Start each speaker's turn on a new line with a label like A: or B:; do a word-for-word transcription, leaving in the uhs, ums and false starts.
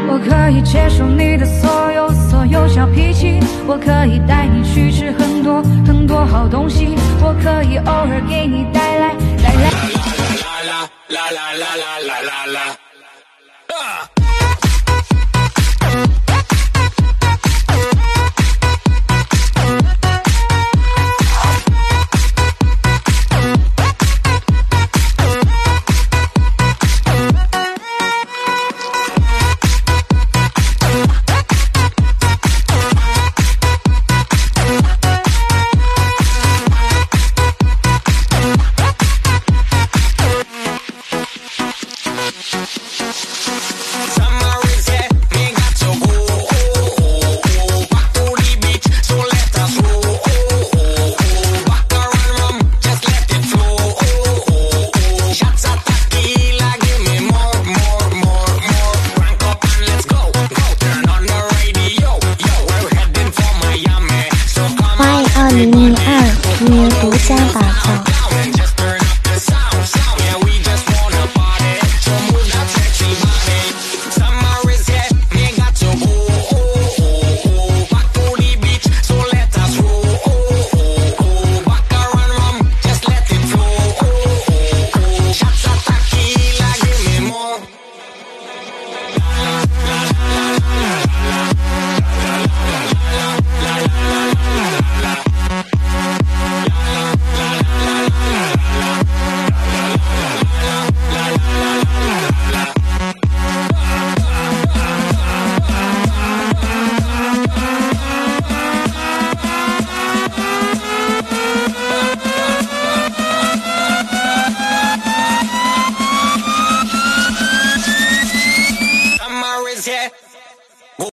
A: 我可以接受你的所有所有小脾气，我可以带你去吃很多很多好东西，我可以偶尔给你带来带来。啦啦啦啦啦啦啦啦啦。
B: 二零零二年独家打造。Yeah.